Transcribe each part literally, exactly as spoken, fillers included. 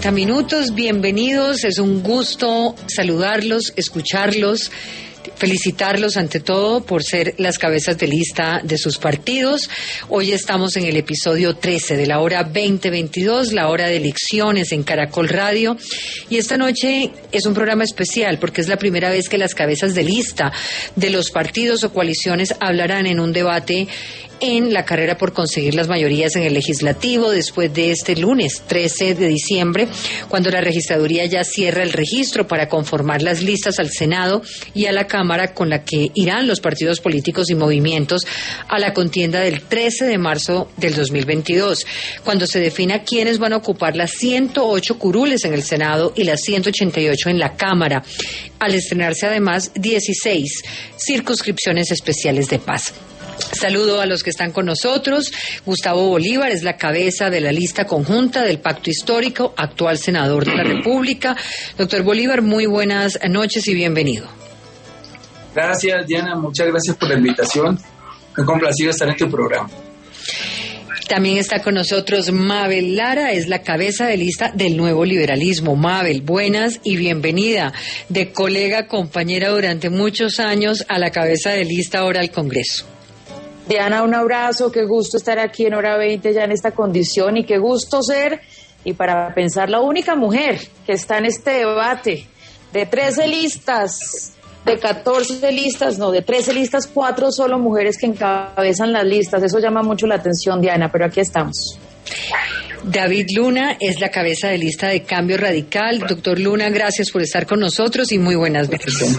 Minutos, bienvenidos, es un gusto saludarlos, escucharlos, felicitarlos ante todo por ser las cabezas de lista de sus partidos. Hoy estamos en el episodio trece de la hora veinte veintidós, la hora de elecciones en Caracol Radio, y esta noche es un programa especial porque es la primera vez que las cabezas de lista de los partidos o coaliciones hablarán en un debate en la carrera por conseguir las mayorías en el legislativo después de este lunes trece de diciembre, cuando la registraduría ya cierra el registro para conformar las listas al Senado y a la Cámara con la que irán los partidos políticos y movimientos a la contienda del trece de marzo del dos mil veintidós, cuando se defina quiénes van a ocupar las ciento ocho curules en el Senado y las ciento ochenta y ocho en la Cámara, al estrenarse además dieciséis circunscripciones especiales de paz. Saludo a los que están con nosotros. Gustavo Bolívar es la cabeza de la lista conjunta del Pacto Histórico, actual senador de la República. Doctor Bolívar, muy buenas noches y bienvenido. Gracias, Diana, muchas gracias por la invitación. Me he complacido estar en tu programa. También está con nosotros Mabel Lara, es la cabeza de lista del Nuevo Liberalismo. Mabel, buenas y bienvenida, de colega, compañera durante muchos años a la cabeza de lista ahora al Congreso. Diana, un abrazo, qué gusto estar aquí en hora veinte ya en esta condición y qué gusto ser, y para pensar, la única mujer que está en este debate de trece listas, de catorce listas, no, de trece listas, cuatro solo mujeres que encabezan las listas. Eso llama mucho la atención, Diana, pero aquí estamos. David Luna es la cabeza de lista de Cambio Radical. Doctor Luna, gracias por estar con nosotros y muy buenas noches.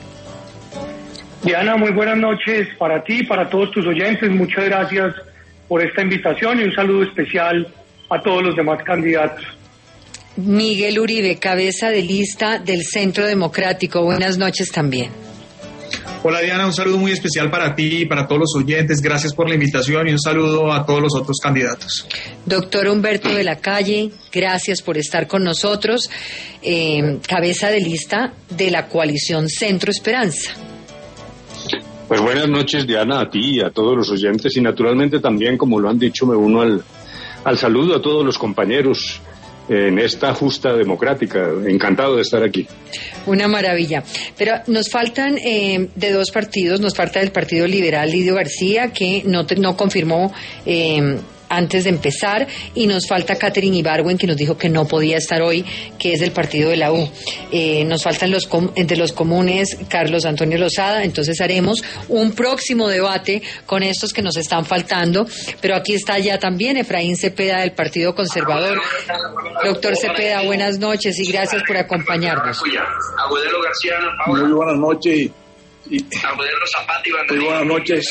Diana, muy buenas noches para ti y para todos tus oyentes. Muchas gracias por esta invitación y un saludo especial a todos los demás candidatos. Miguel Uribe, cabeza de lista del Centro Democrático. Buenas noches también. Hola Diana, un saludo muy especial para ti y para todos los oyentes. Gracias por la invitación y un saludo a todos los otros candidatos. Doctor Humberto de la Calle, gracias por estar con nosotros. Eh, cabeza de lista de la coalición Centro Esperanza. Pues buenas noches, Diana, a ti y a todos los oyentes, y naturalmente también, como lo han dicho, me uno al, al saludo a todos los compañeros en esta justa democrática. Encantado de estar aquí. Una maravilla. Pero nos faltan eh, de dos partidos, nos falta del Partido Liberal Lidio García, que no, te, no confirmó eh, antes de empezar, y nos falta Catherine Ibargüen, que nos dijo que no podía estar hoy, que es del partido de la U. Eh, nos faltan los com- entre los comunes Carlos Antonio Lozada, entonces haremos un próximo debate con estos que nos están faltando, pero aquí está ya también Efraín Cepeda del Partido Conservador. Doctor Cepeda, buenas noches y gracias por acompañarnos. Muy buenas noches. Y, muy buenas noches.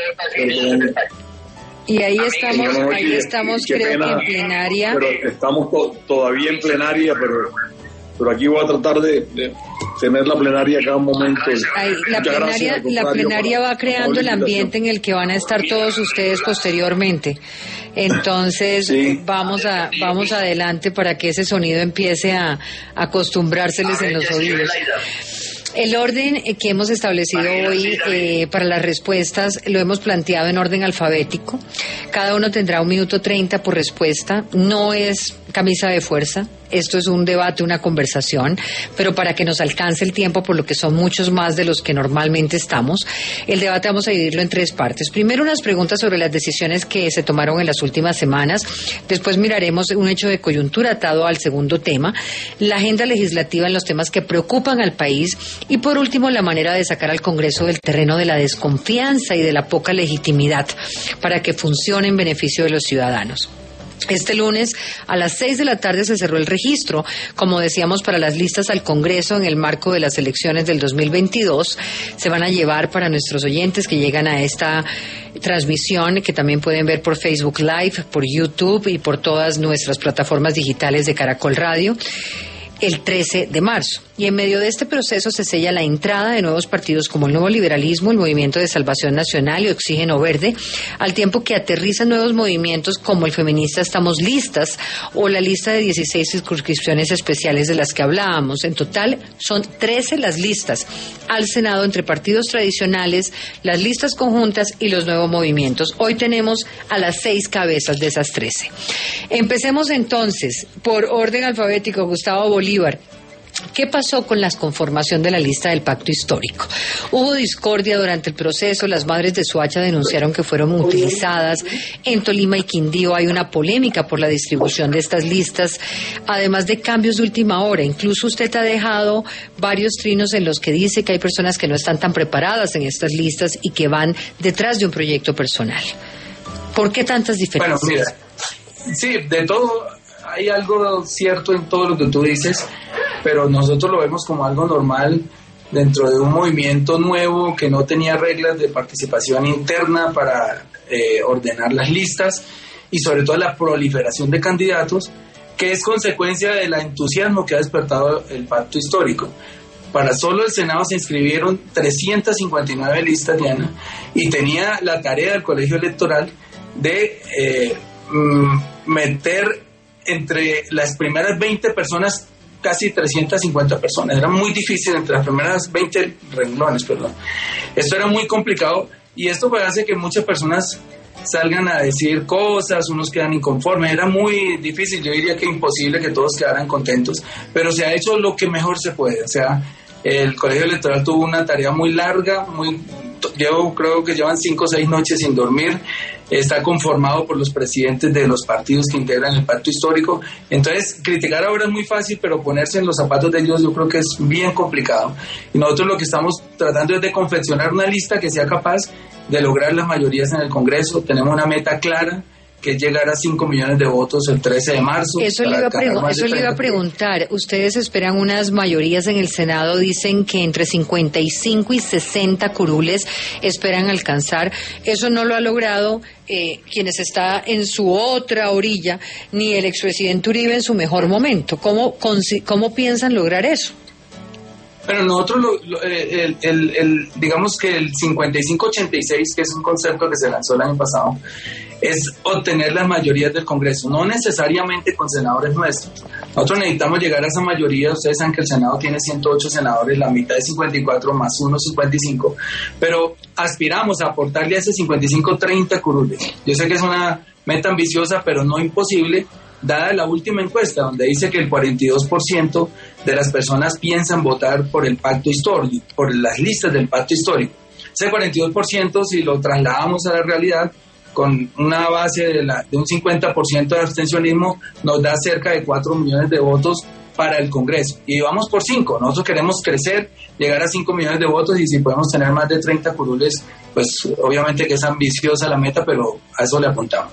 Y ahí estamos, ahí estamos, creo que en plenaria. Pero estamos to- todavía en plenaria, pero pero aquí voy a tratar de, de tener la plenaria cada momento. Ahí, la plenaria, gracias, la plenaria va creando el ambiente en el que van a estar todos ustedes posteriormente. Entonces, sí. vamos a vamos adelante para que ese sonido empiece a, a acostumbrárseles en los oídos. El orden que hemos establecido hoy eh, para las respuestas lo hemos planteado en orden alfabético. Cada uno tendrá un minuto treinta por respuesta. No es camisa de fuerza. Esto es un debate, una conversación, pero para que nos alcance el tiempo, por lo que son muchos más de los que normalmente estamos, el debate vamos a dividirlo en tres partes. Primero, unas preguntas sobre las decisiones que se tomaron en las últimas semanas. Después miraremos un hecho de coyuntura atado al segundo tema, la agenda legislativa en los temas que preocupan al país, y por último, la manera de sacar al Congreso del terreno de la desconfianza y de la poca legitimidad para que funcione en beneficio de los ciudadanos. Este lunes a las seis de la tarde se cerró el registro, como decíamos, para las listas al Congreso en el marco de las elecciones del dos mil veintidós. Se van a llevar para nuestros oyentes que llegan a esta transmisión, que también pueden ver por Facebook Live, por YouTube y por todas nuestras plataformas digitales de Caracol Radio. el trece de marzo. Y en medio de este proceso se sella la entrada de nuevos partidos como el Nuevo Liberalismo, el Movimiento de Salvación Nacional y Oxígeno Verde, al tiempo que aterrizan nuevos movimientos como el feminista Estamos Listas o la lista de dieciséis circunscripciones especiales de las que hablábamos. En total son trece las listas al Senado entre partidos tradicionales, las listas conjuntas y los nuevos movimientos. Hoy tenemos a las seis cabezas de esas trece. Empecemos entonces por orden alfabético. Gustavo Bolívar, ¿qué pasó con la conformación de la lista del pacto histórico? Hubo discordia durante el proceso, las madres de Soacha denunciaron que fueron utilizadas, en Tolima y Quindío hay una polémica por la distribución de estas listas, además de cambios de última hora. Incluso usted ha dejado varios trinos en los que dice que hay personas que no están tan preparadas en estas listas y que van detrás de un proyecto personal. ¿Por qué tantas diferencias? Bueno, mira, sí, de todo hay algo cierto en todo lo que tú dices, pero nosotros lo vemos como algo normal dentro de un movimiento nuevo que no tenía reglas de participación interna para eh, ordenar las listas y sobre todo la proliferación de candidatos, que es consecuencia del entusiasmo que ha despertado el pacto histórico. Para solo el Senado se inscribieron trescientas cincuenta y nueve listas, Diana, y tenía la tarea del colegio electoral de eh, meter entre las primeras veinte personas casi trescientas cincuenta personas. Era muy difícil entre las primeras veinte renglones, perdón. Esto era muy complicado y esto pues hace que muchas personas salgan a decir cosas, unos quedan inconformes. Era muy difícil, yo diría que imposible que todos quedaran contentos, pero se ha hecho lo que mejor se puede. O sea, el colegio electoral tuvo una tarea muy larga, muy yo creo que llevan cinco o seis noches sin dormir. Está conformado por los presidentes de los partidos que integran el pacto histórico. Entonces, criticar ahora es muy fácil, pero ponerse en los zapatos de ellos yo creo que es bien complicado. Y nosotros lo que estamos tratando es de confeccionar una lista que sea capaz de lograr las mayorías en el Congreso. Tenemos una meta clara, que es llegar a cinco millones de votos el trece de marzo. Eso, le iba, a pregu- eso le iba a preguntar. Ustedes esperan unas mayorías en el Senado, dicen que entre cincuenta y cinco y sesenta curules esperan alcanzar. Eso no lo ha logrado eh, quienes está en su otra orilla, ni el expresidente Uribe en su mejor momento. ¿Cómo, consi- cómo piensan lograr eso? Pero nosotros, lo, lo, el, el, el, digamos que el cincuenta y cinco ochenta y seis, que es un concepto que se lanzó el año pasado, es obtener las mayorías del Congreso, no necesariamente con senadores nuestros. Nosotros necesitamos llegar a esa mayoría. Ustedes saben que el Senado tiene ciento ocho senadores, la mitad de cincuenta y cuatro más uno, cincuenta y cinco, pero aspiramos a aportarle a ese cincuenta y cinco treinta curules. Yo sé que es una meta ambiciosa, pero no imposible, dada la última encuesta, donde dice que el cuarenta y dos por ciento de las personas piensan votar por el pacto histórico, por las listas del pacto histórico. Ese cuarenta y dos por ciento, si lo trasladamos a la realidad, con una base de, la, de un cincuenta por ciento de abstencionismo, nos da cerca de cuatro millones de votos para el Congreso. Y vamos por cinco. Nosotros queremos crecer, llegar a cinco millones de votos, y si podemos tener más de treinta curules, pues obviamente que es ambiciosa la meta, pero a eso le apuntamos.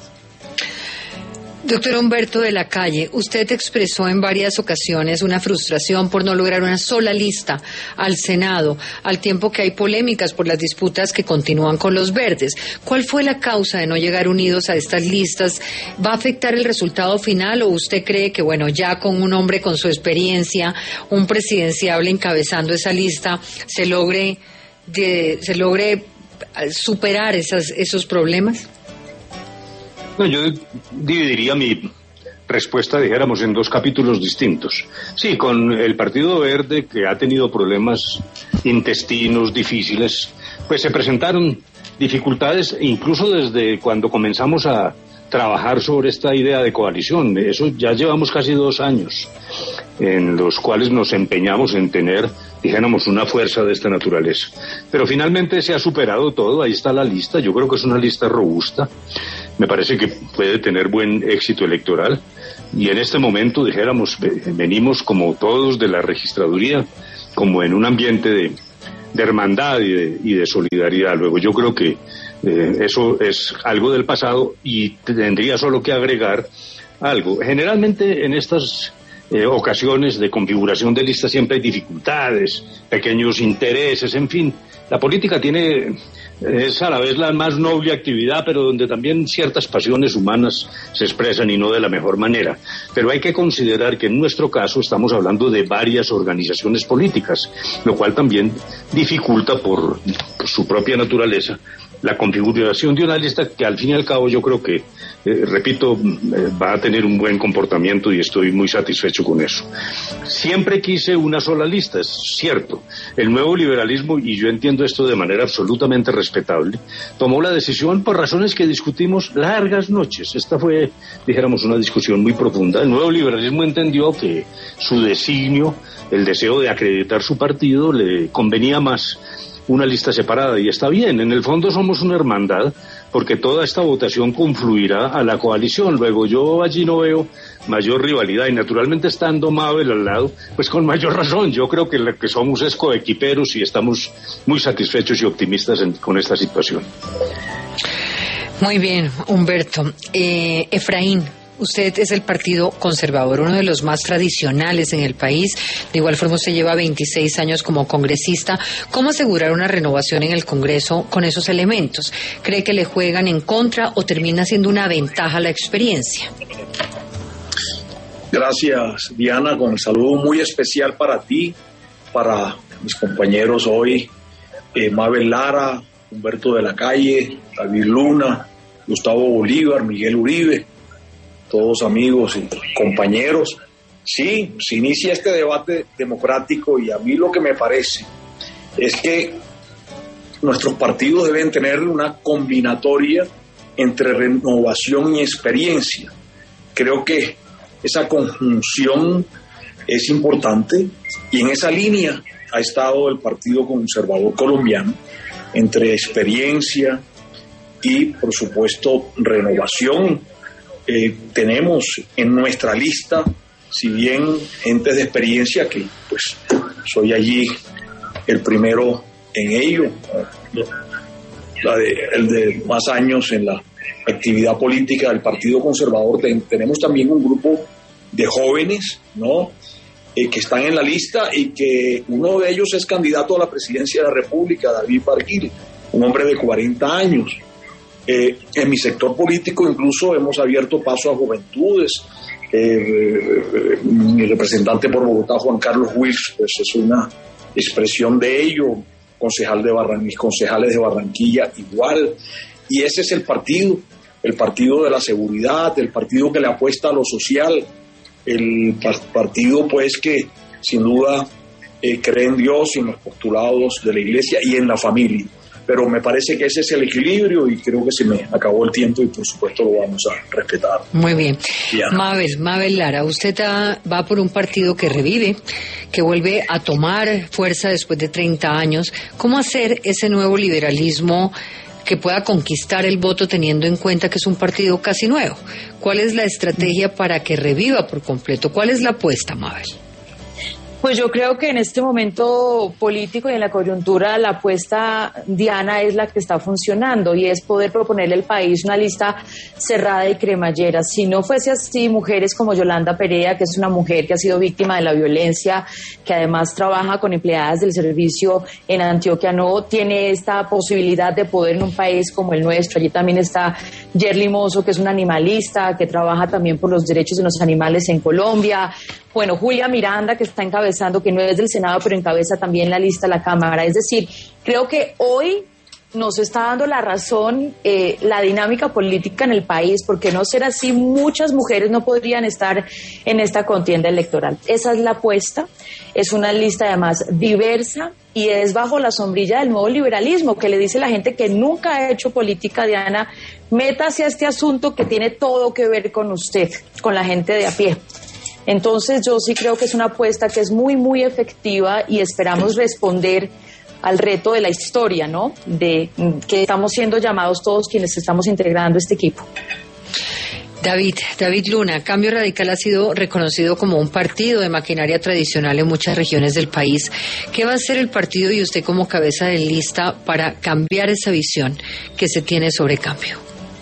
Doctor Humberto de la Calle, usted expresó en varias ocasiones una frustración por no lograr una sola lista al Senado, al tiempo que hay polémicas por las disputas que continúan con los verdes. ¿Cuál fue la causa de no llegar unidos a estas listas? ¿Va a afectar el resultado final o usted cree que, bueno, ya con un hombre con su experiencia, un presidenciable encabezando esa lista, se logre, de, se logre superar esas, esos problemas? No, yo dividiría mi respuesta, dijéramos, en dos capítulos distintos. Sí, con el Partido Verde, que ha tenido problemas intestinos difíciles, pues se presentaron dificultades incluso desde cuando comenzamos a trabajar sobre esta idea de coalición. Eso ya llevamos casi dos años en los cuales nos empeñamos en tener, dijéramos, una fuerza de esta naturaleza. Pero finalmente se ha superado todo, ahí está la lista, yo creo que es una lista robusta. Me parece que puede tener buen éxito electoral y en este momento, dijéramos, venimos como todos de la registraduría, como en un ambiente de, de hermandad y de, y de solidaridad. Luego yo creo que eh, eso es algo del pasado y tendría solo que agregar algo. Generalmente en estas eh, ocasiones de configuración de listas siempre hay dificultades, pequeños intereses, en fin. La política tiene Es a la vez la más noble actividad, pero donde también ciertas pasiones humanas se expresan y no de la mejor manera. Pero hay que considerar que en nuestro caso estamos hablando de varias organizaciones políticas, lo cual también dificulta por, por su propia naturaleza la configuración de una lista que al fin y al cabo yo creo que, eh, repito, eh, va a tener un buen comportamiento y estoy muy satisfecho con eso. Siempre quise una sola lista, es cierto. El nuevo liberalismo, y yo entiendo esto de manera absolutamente respetable, tomó la decisión por razones que discutimos largas noches. Esta fue, dijéramos, una discusión muy profunda. El nuevo liberalismo entendió que su designio, el deseo de acreditar su partido, le convenía más una lista separada, y está bien. En el fondo somos una hermandad, porque toda esta votación confluirá a la coalición. Luego yo allí no veo mayor rivalidad, y naturalmente estando Mabel al lado, pues con mayor razón. Yo creo que lo que somos es coequiperos y estamos muy satisfechos y optimistas en, con esta situación. Muy bien, Humberto. Eh, Efraín, usted es el Partido Conservador, uno de los más tradicionales en el país. De igual forma, usted lleva veintiséis años como congresista. ¿Cómo asegurar una renovación en el Congreso con esos elementos? ¿Cree que le juegan en contra o termina siendo una ventaja la experiencia? Gracias, Diana, con el saludo muy especial para ti, para mis compañeros hoy, eh, Mabel Lara, Humberto de la Calle, David Luna, Gustavo Bolívar, Miguel Uribe, todos amigos y compañeros. Sí, se inicia este debate democrático, y a mí lo que me parece es que nuestros partidos deben tener una combinatoria entre renovación y experiencia. Creo que esa conjunción es importante, y en esa línea ha estado el Partido Conservador Colombiano, entre experiencia y, por supuesto, renovación. Eh, tenemos en nuestra lista, si bien gente de experiencia, que pues soy allí el primero en ello, la de, el de más años en la actividad política del Partido Conservador. Ten, tenemos también un grupo de jóvenes, ¿no?, eh, que están en la lista, y que uno de ellos es candidato a la presidencia de la República, David Barguil, un hombre de cuarenta años. Eh, en mi sector político incluso hemos abierto paso a juventudes. Eh, eh, mi representante por Bogotá, Juan Carlos Wills, pues es una expresión de ello. Concejal de Barran- mis concejales de Barranquilla igual. Y ese es el partido, el partido de la seguridad, el partido que le apuesta a lo social, el par- partido pues que sin duda eh, cree en Dios y en los postulados de la Iglesia y en la familia. Pero me parece que ese es el equilibrio, y creo que se me acabó el tiempo y por supuesto lo vamos a respetar. Muy bien. Diana. Mabel, Mabel Lara, usted va, va por un partido que revive, que vuelve a tomar fuerza después de treinta años. ¿Cómo hacer ese nuevo liberalismo que pueda conquistar el voto teniendo en cuenta que es un partido casi nuevo? ¿Cuál es la estrategia para que reviva por completo? ¿Cuál es la apuesta, Mabel? Pues yo creo que en este momento político y en la coyuntura la apuesta, Diana, es la que está funcionando, y es poder proponerle al país una lista cerrada y cremallera. Si no fuese así, mujeres como Yolanda Perea, que es una mujer que ha sido víctima de la violencia, que además trabaja con empleadas del servicio en Antioquia, no tiene esta posibilidad de poder en un país como el nuestro. Allí también está Yerly Mozo, que es una animalista, que trabaja también por los derechos de los animales en Colombia. Bueno, Julia Miranda, que está encabezando, que no es del Senado, pero encabeza también la lista de la Cámara. Es decir, creo que hoy nos está dando la razón eh, la dinámica política en el país, porque no ser así, muchas mujeres no podrían estar en esta contienda electoral. Esa es la apuesta, es una lista además diversa, y es bajo la sombrilla del nuevo liberalismo, que le dice a la gente que nunca ha hecho política, Diana, métase a este asunto que tiene todo que ver con usted, con la gente de a pie. Entonces yo sí creo que es una apuesta que es muy, muy efectiva, y esperamos responder al reto de la historia, ¿no?, de que estamos siendo llamados todos quienes estamos integrando este equipo. David, David Luna, Cambio Radical ha sido reconocido como un partido de maquinaria tradicional en muchas regiones del país. ¿Qué va a hacer el partido y usted como cabeza de lista para cambiar esa visión que se tiene sobre Cambio?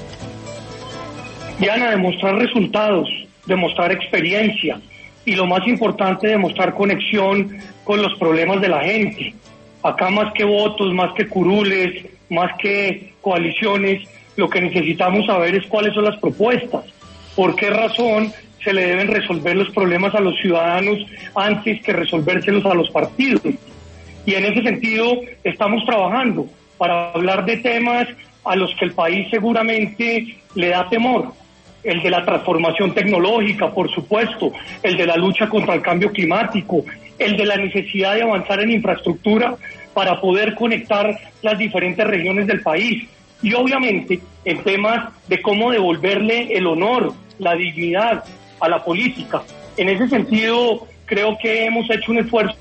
Diana, demostrar resultados, demostrar experiencia, y lo más importante, demostrar conexión con los problemas de la gente. Acá más que votos, más que curules, más que coaliciones, lo que necesitamos saber es cuáles son las propuestas, por qué razón se le deben resolver los problemas a los ciudadanos antes que resolvérselos a los partidos. Y en ese sentido estamos trabajando para hablar de temas a los que el país seguramente le da temor. El de la transformación tecnológica, por supuesto, el de la lucha contra el cambio climático, el de la necesidad de avanzar en infraestructura para poder conectar las diferentes regiones del país. Y obviamente en temas de cómo devolverle el honor, la dignidad a la política. En ese sentido, creo que hemos hecho un esfuerzo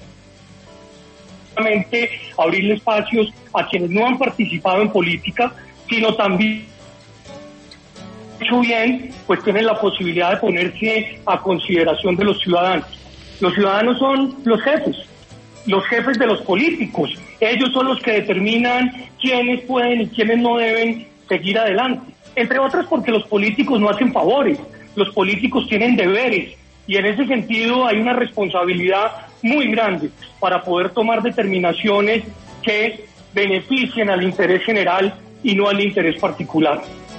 solamente abrirle espacios a quienes no han participado en política, sino también, hecho bien, pues tienen la posibilidad de ponerse a consideración de los ciudadanos. Los ciudadanos son los jefes, los jefes de los políticos. Ellos son los que determinan quiénes pueden y quiénes no deben seguir adelante. Entre otras porque los políticos no hacen favores, los políticos tienen deberes y en ese sentido hay una responsabilidad muy grande para poder tomar determinaciones que beneficien al interés general y no al interés particular.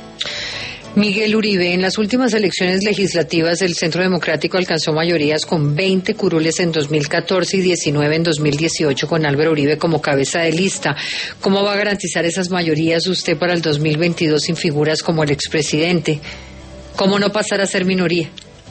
Miguel Uribe, en las últimas elecciones legislativas el Centro Democrático alcanzó mayorías con veinte curules en dos mil catorce y diecinueve en dos mil dieciocho con Álvaro Uribe como cabeza de lista. ¿Cómo va a garantizar esas mayorías usted para el dos mil veintidós sin figuras como el expresidente? ¿Cómo no pasar a ser minoría?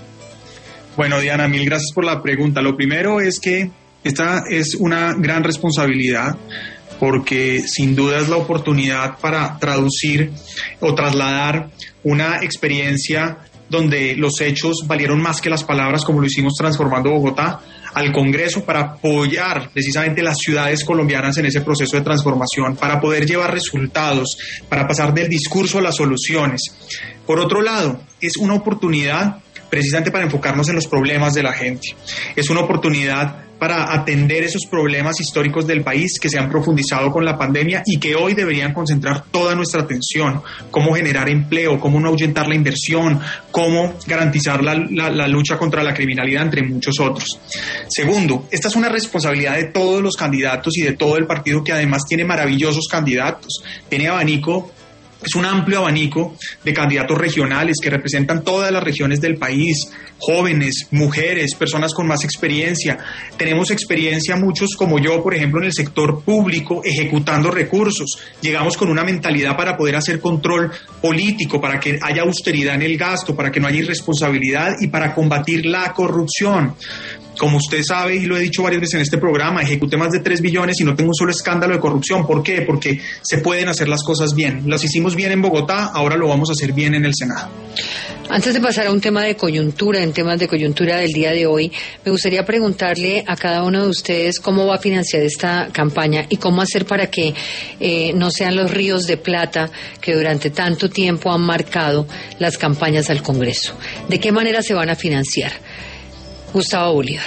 Bueno, Diana, mil gracias por la pregunta. Lo primero es que esta es una gran responsabilidad, porque sin duda es la oportunidad para traducir o trasladar una experiencia donde los hechos valieron más que las palabras, como lo hicimos transformando Bogotá, al Congreso para apoyar precisamente las ciudades colombianas en ese proceso de transformación, para poder llevar resultados, para pasar del discurso a las soluciones. Por otro lado, es una oportunidad precisamente para enfocarnos en los problemas de la gente. Es una oportunidad para atender esos problemas históricos del país que se han profundizado con la pandemia y que hoy deberían concentrar toda nuestra atención. Cómo generar empleo, cómo no ahuyentar la inversión, cómo garantizar la, la, la lucha contra la criminalidad, entre muchos otros. Segundo, esta es una responsabilidad de todos los candidatos y de todo el partido, que además tiene maravillosos candidatos. Tiene abanico. Es un amplio abanico de candidatos regionales que representan todas las regiones del país, jóvenes, mujeres, personas con más experiencia. Tenemos experiencia muchos como yo, por ejemplo, en el sector público, ejecutando recursos. Llegamos con una mentalidad para poder hacer control político, para que haya austeridad en el gasto, para que no haya irresponsabilidad y para combatir la corrupción. Como usted sabe, y lo he dicho varias veces en este programa, ejecuté más de tres billones y no tengo un solo escándalo de corrupción. ¿Por qué? Porque se pueden hacer las cosas bien. Las hicimos bien en Bogotá, ahora lo vamos a hacer bien en el Senado. Antes de pasar a un tema de coyuntura, en temas de coyuntura del día de hoy, me gustaría preguntarle a cada uno de ustedes cómo va a financiar esta campaña y cómo hacer para que eh, no sean los ríos de plata que durante tanto tiempo han marcado las campañas al Congreso. ¿De qué manera se van a financiar? Gustavo Bolívar.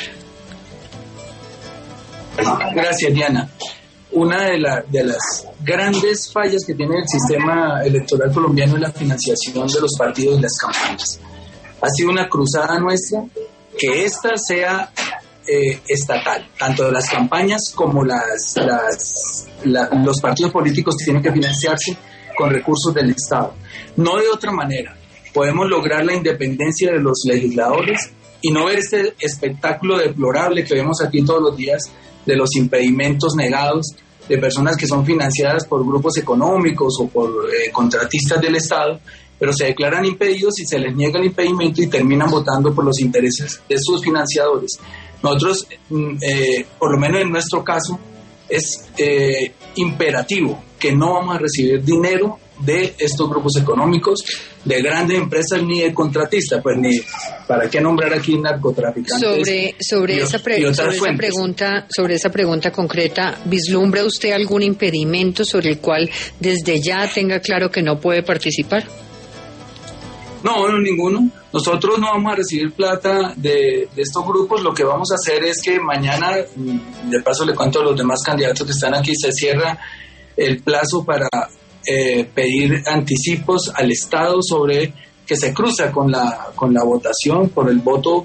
Gracias, Diana. Una de, la, de las grandes fallas que tiene el sistema electoral colombiano es la financiación de los partidos y las campañas. Ha sido una cruzada nuestra que esta sea eh, estatal, tanto de las campañas como las, las la, los partidos políticos tienen que financiarse con recursos del Estado. No de otra manera. Podemos lograr la independencia de los legisladores y no ver este espectáculo deplorable que vemos aquí todos los días de los impedimentos negados de personas que son financiadas por grupos económicos o por eh, contratistas del Estado, pero se declaran impedidos y se les niega el impedimento y terminan votando por los intereses de sus financiadores. Nosotros, eh, por lo menos en nuestro caso, es eh, imperativo que no vamos a recibir dinero de estos grupos económicos, de grandes empresas ni de contratistas, pues ni para qué nombrar aquí narcotraficantes. Sobre sobre y, esa pre- sobre esa pregunta, sobre esa pregunta concreta, ¿vislumbra usted algún impedimento sobre el cual desde ya tenga claro que no puede participar? No, no, ninguno. Nosotros no vamos a recibir plata de, de estos grupos. Lo que vamos a hacer es que mañana, de paso le cuento a los demás candidatos que están aquí, se cierra el plazo para eh, pedir anticipos al Estado sobre que se cruza con la con la votación por el voto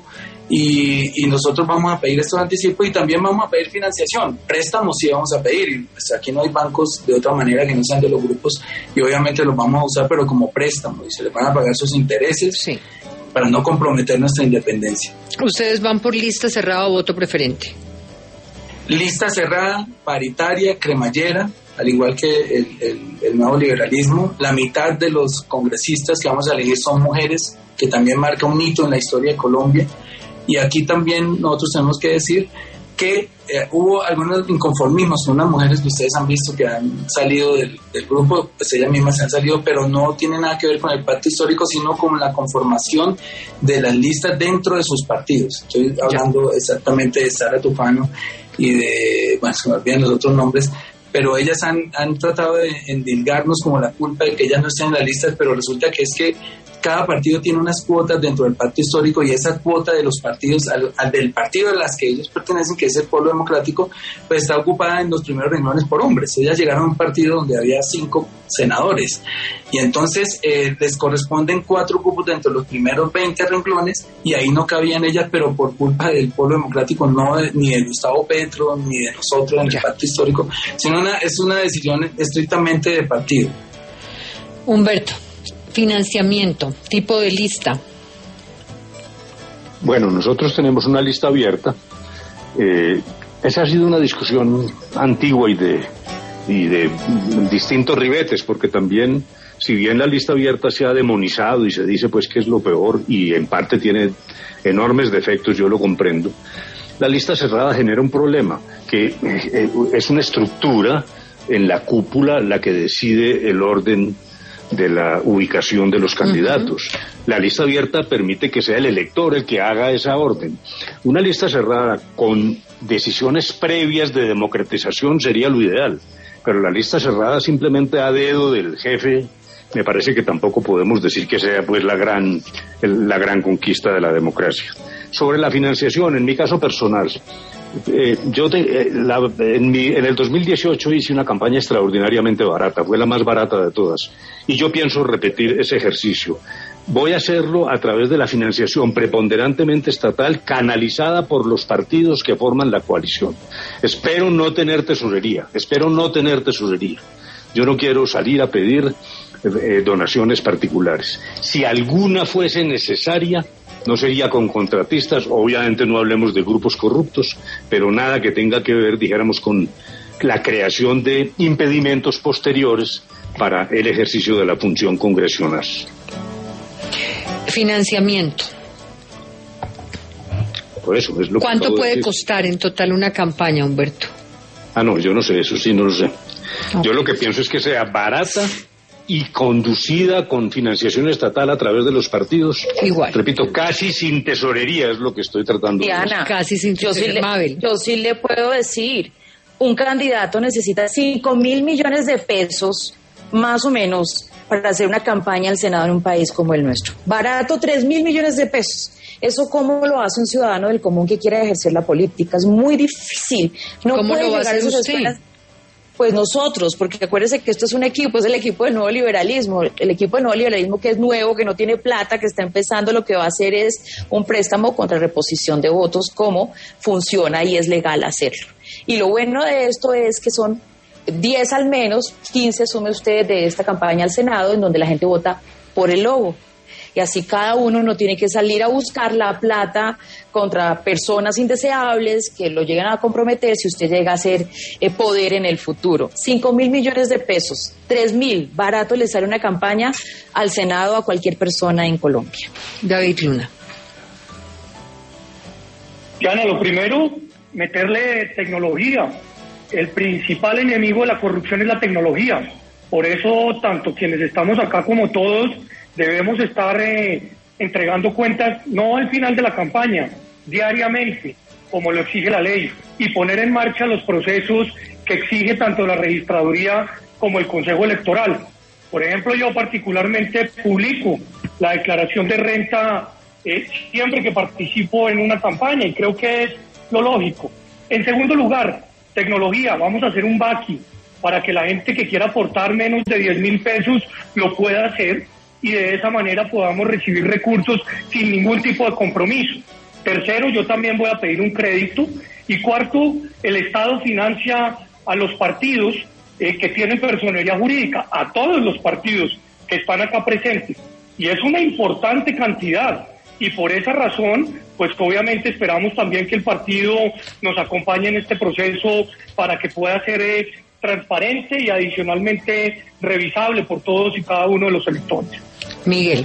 Y, y nosotros vamos a pedir estos anticipos y también vamos a pedir financiación. Préstamos sí vamos a pedir, y pues aquí no hay bancos de otra manera que no sean de los grupos, y obviamente los vamos a usar pero como préstamos, y se les van a pagar sus intereses, sí, para no comprometer nuestra independencia. ¿Ustedes van por lista cerrada o voto preferente? Lista cerrada, paritaria, cremallera, al igual que el, el, el nuevo liberalismo. La mitad de los congresistas que vamos a elegir son mujeres, que también marca un hito en la historia de Colombia. Y aquí también nosotros tenemos que decir que eh, hubo algunos inconformismos con unas mujeres que ustedes han visto que han salido del, del grupo, pues ellas mismas se han salido, pero no tiene nada que ver con el pacto histórico, sino con la conformación de las listas dentro de sus partidos. Estoy hablando ya. exactamente de Sara Tufano y de, bueno, se me olvidan los otros nombres, pero ellas han, han tratado de endilgarnos como la culpa de que ellas no estén en las listas, pero resulta que es que cada partido tiene unas cuotas dentro del pacto histórico, y esa cuota de los partidos, al, al del partido a las que ellos pertenecen, que es el Pueblo Democrático, pues está ocupada en los primeros renglones por hombres. Ellas llegaron a un partido donde había cinco senadores, y entonces eh, les corresponden cuatro cupos dentro de los primeros veinte renglones, y ahí no cabían ellas, pero por culpa del Pueblo Democrático, no de, ni de Gustavo Petro, ni de nosotros en el pacto histórico, sino una, es una decisión estrictamente de partido. Humberto. Financiamiento, tipo de lista. Bueno, nosotros tenemos una lista abierta. Eh, esa ha sido una discusión antigua y de, y de distintos ribetes, porque también, si bien la lista abierta se ha demonizado y se dice pues que es lo peor y en parte tiene enormes defectos, yo lo comprendo, la lista cerrada genera un problema, que eh, es una estructura en la cúpula la que decide el orden de la ubicación de los candidatos. Uh-huh. La lista abierta permite que sea el elector el que haga esa orden. Una lista cerrada con decisiones previas de democratización sería lo ideal, pero la lista cerrada simplemente a dedo del jefe, me parece que tampoco podemos decir que sea pues la gran, el, la gran conquista de la democracia. Sobre la financiación, en mi caso personal, Eh, yo te, eh, la, en, mi, en el dos mil dieciocho hice una campaña extraordinariamente barata, fue la más barata de todas, y yo pienso repetir ese ejercicio. Voy a hacerlo a través de la financiación preponderantemente estatal, canalizada por los partidos que forman la coalición. Espero no tener tesorería, espero no tener tesorería. Yo no quiero salir a pedir eh, donaciones particulares. Si alguna fuese necesaria, no sería con contratistas, obviamente no hablemos de grupos corruptos, pero nada que tenga que ver, dijéramos, con la creación de impedimentos posteriores para el ejercicio de la función congresional. Financiamiento. Por eso es lo que ¿Cuánto puede decir. costar en total una campaña, Humberto? Ah, no, yo no sé, eso sí no lo sé. Okay. Yo lo que pienso es que sea barata y conducida con financiación estatal a través de los partidos. Igual. Repito, casi sin tesorería es lo que estoy tratando Diana, de decir. Casi sin tesorería. Yo, sí yo sí le puedo decir, un candidato necesita cinco mil millones de pesos, más o menos, para hacer una campaña al Senado en un país como el nuestro. Barato, tres mil millones de pesos. ¿Eso cómo lo hace un ciudadano del común que quiera ejercer la política? Es muy difícil. No ¿Cómo puede lo va a llegar hacer a esas usted? escuelas. Pues nosotros, porque acuérdese que esto es un equipo, es el equipo del nuevo liberalismo, el equipo del nuevo liberalismo que es nuevo, que no tiene plata, que está empezando, lo que va a hacer es un préstamo contra reposición de votos, cómo funciona y es legal hacerlo. Y lo bueno de esto es que son diez al menos, quince sume usted de esta campaña al Senado, en donde la gente vota por el logo. Y así cada uno no tiene que salir a buscar la plata contra personas indeseables que lo llegan a comprometer si usted llega a ser eh, poder en el futuro. Cinco mil millones de pesos, tres mil, barato le sale una campaña al Senado a cualquier persona en Colombia. David Luna. Diana, lo primero, meterle tecnología. El principal enemigo de la corrupción es la tecnología. Por eso, tanto quienes estamos acá como todos, debemos estar eh, entregando cuentas, no al final de la campaña, diariamente, como lo exige la ley, y poner en marcha los procesos que exige tanto la registraduría como el Consejo Electoral. Por ejemplo, yo particularmente publico la declaración de renta eh, siempre que participo en una campaña, y creo que es lo lógico. En segundo lugar, tecnología. Vamos a hacer un vaqui para que la gente que quiera aportar menos de diez mil pesos lo pueda hacer, y de esa manera podamos recibir recursos sin ningún tipo de compromiso. Tercero, yo también voy a pedir un crédito. Y cuarto, el Estado financia a los partidos eh, que tienen personería jurídica, a todos los partidos que están acá presentes. Y es una importante cantidad. Y por esa razón, pues obviamente esperamos también que el partido nos acompañe en este proceso para que pueda ser eh, transparente y adicionalmente revisable por todos y cada uno de los electores. Miguel.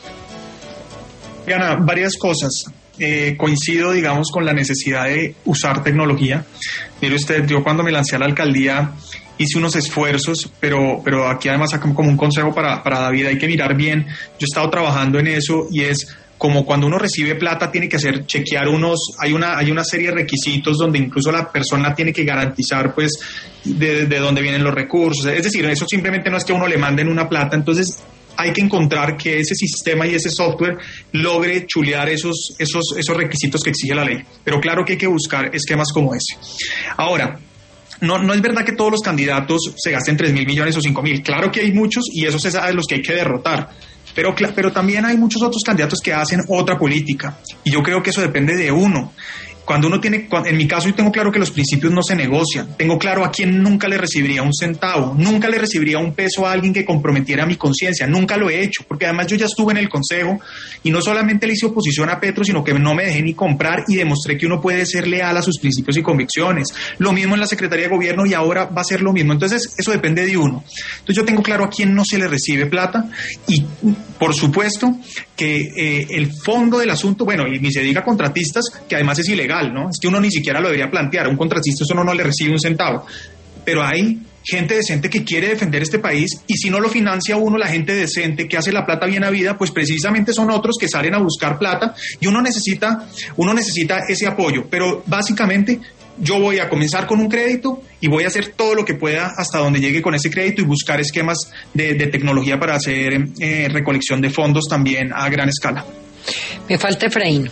Diana, varias cosas. Eh, coincido, digamos, con la necesidad de usar tecnología. Mire usted, yo cuando me lancé a la alcaldía hice unos esfuerzos, pero, pero aquí además como un consejo para, para David, hay que mirar bien. Yo he estado trabajando en eso y es como cuando uno recibe plata tiene que hacer, chequear unos, hay una, hay una serie de requisitos donde incluso la persona tiene que garantizar pues de, de dónde vienen los recursos. Es decir, eso simplemente no es que a uno le manden una plata, entonces hay que encontrar que ese sistema y ese software logre chulear esos, esos, esos requisitos que exige la ley. Pero claro que hay que buscar esquemas como ese. Ahora, no, no es verdad que todos los candidatos se gasten tres mil millones o cinco mil. Claro que hay muchos y esos es a los que hay que derrotar. Pero, pero también hay muchos otros candidatos que hacen otra política. Y yo creo que eso depende de uno. Cuando uno tiene, en mi caso yo tengo claro que los principios no se negocian, tengo claro a quién nunca le recibiría un centavo, nunca le recibiría un peso a alguien que comprometiera mi conciencia, nunca lo he hecho, porque además yo ya estuve en el consejo y no solamente le hice oposición a Petro, sino que no me dejé ni comprar y demostré que uno puede ser leal a sus principios y convicciones. Lo mismo en la Secretaría de Gobierno y ahora va a ser lo mismo, entonces eso depende de uno. Entonces yo tengo claro a quién no se le recibe plata y por supuesto que eh, el fondo del asunto, bueno, y ni se diga contratistas, que además es ilegal, ¿no? Es que uno ni siquiera lo debería plantear. Un contratista eso no, no le recibe un centavo. Pero hay gente decente que quiere defender este país y si no lo financia uno, la gente decente que hace la plata bien habida, pues precisamente son otros que salen a buscar plata y uno necesita, uno necesita ese apoyo. Pero básicamente yo voy a comenzar con un crédito y voy a hacer todo lo que pueda hasta donde llegue con ese crédito y buscar esquemas de, de tecnología para hacer eh, recolección de fondos también a gran escala. Me falta Efraín.